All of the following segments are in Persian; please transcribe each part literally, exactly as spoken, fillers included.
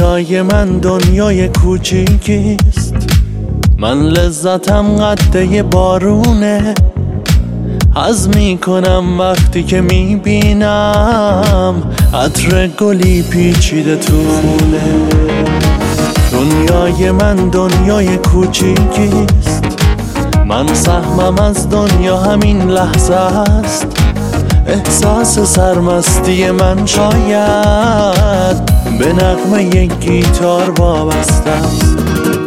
دنیای من دنیای کوچیکیست، من لذتم قده بارونه. حظ میکنم وقتی که میبینم عطر گلی پیچیده تو خونه. دنیای من دنیای کوچیکیست، من سهمم از دنیا همین لحظه است. احساس سرمستی من شاید به نغمه یک گیتار وابسته است.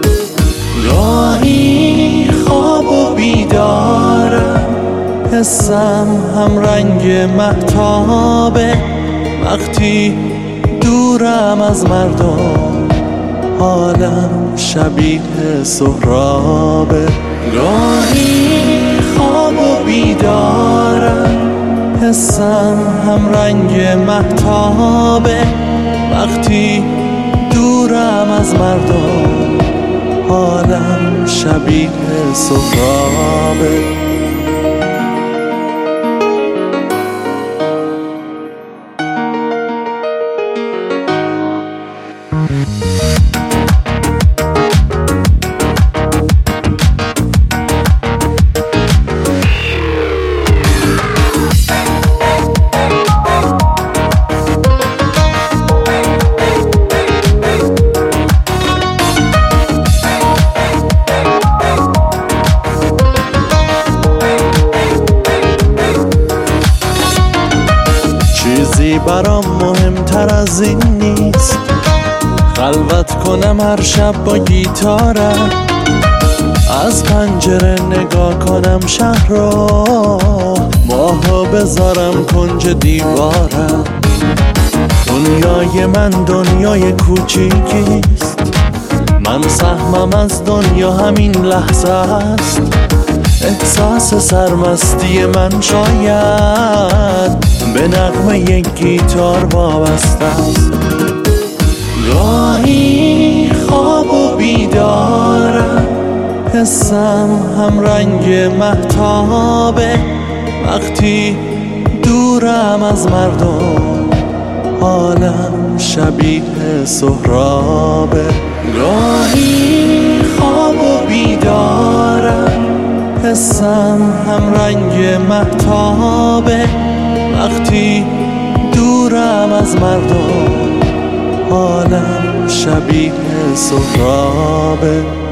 گاهی خواب و بیدارم، حسم هم رنگ مهتابه. وقتی دورم از مردم حالم شبیه سهرابه. گاهی خواب و بیدارم، حسم هم رنگ مهتابه. وقتی دورم از مردم حالم شبیه سهرابه. چیزی برام مهمتر از این نیست، خلوت کنم هر شب با گیتارم. از پنجره نگاه کنم شهر رو، ماهو بذارم کنج دیوارم. دنیای من دنیای کوچیکیست، من سهمم از دنیا همین لحظه است. احساس سرمستی من شاید به نغمه یک گیتار وابسته است. گاهی خواب و بیدارم، حسم هم رنگ مهتابه. وقتی دورم از مردم حالم شبیه سهرابه. گاهی خواب و بیدارم، حسم هم رنگ مهتابه. وقتی دورم از مردم حالم شبیه سهرابه.